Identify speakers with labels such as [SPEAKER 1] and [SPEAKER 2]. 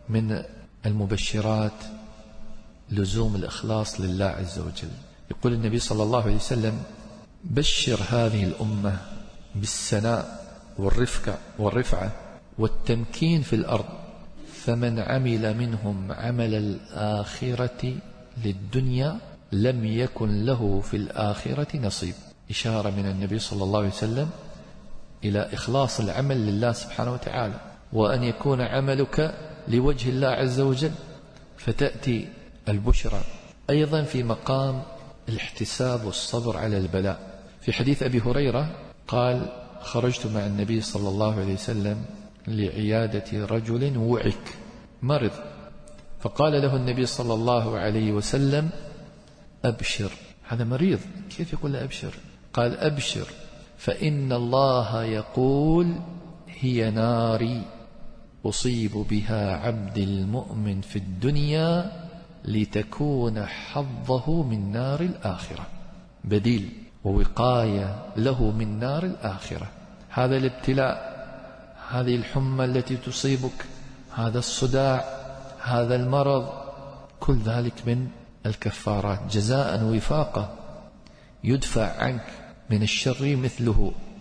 [SPEAKER 1] من المبشرات لزوم الإخلاص لله عز وجل. يقول النبي صلى الله عليه وسلم: بشر هذه الأمة بالسناء والرفعة والتمكين في الأرض، فمن عمل منهم عمل الآخرة للدنيا لم يكن له في الآخرة نصيب. إشارة من النبي صلى الله عليه وسلم إلى إخلاص العمل لله سبحانه وتعالى، وأن يكون عملك لوجه الله عز وجل، فتأتي البشرى أيضا في مقام الاحتساب والصبر على البلاء. في حديث أبي هريرة قال: خرجت مع النبي صلى الله عليه وسلم لعيادة رجل وعك مرض، فقال له النبي صلى الله عليه وسلم: أبشر. هذا مريض، كيف يقول له أبشر؟ قال: أبشر فإن الله يقول: هي ناري أصيب بها عبد المؤمن في الدنيا لتكون حظه من نار الآخرة، بديل ووقاية له من نار الآخرة. هذا الابتلاء، هذه الحمى التي تصيبك، هذا الصداع، هذا المرض، كل ذلك من الكفارات، جزاء وفاقة يدفع عنك من الشر مثله.